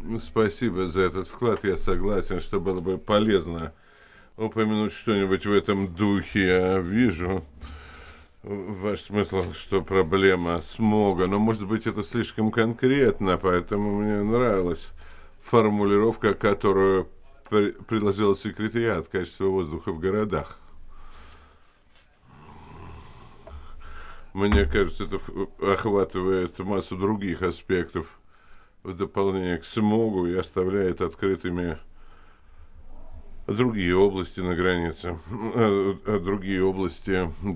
Спасибо за этот вклад. Я согласен, что было бы полезно упомянуть что-нибудь в этом духе. Я вижу ваш смысл, что проблема смога, но, может быть, это слишком конкретно, поэтому мне нравилась формулировка, которую предложил секретариат качества воздуха в городах. Мне кажется, это охватывает массу других аспектов в дополнение к смогу и оставляет открытыми другие области на границе, другие области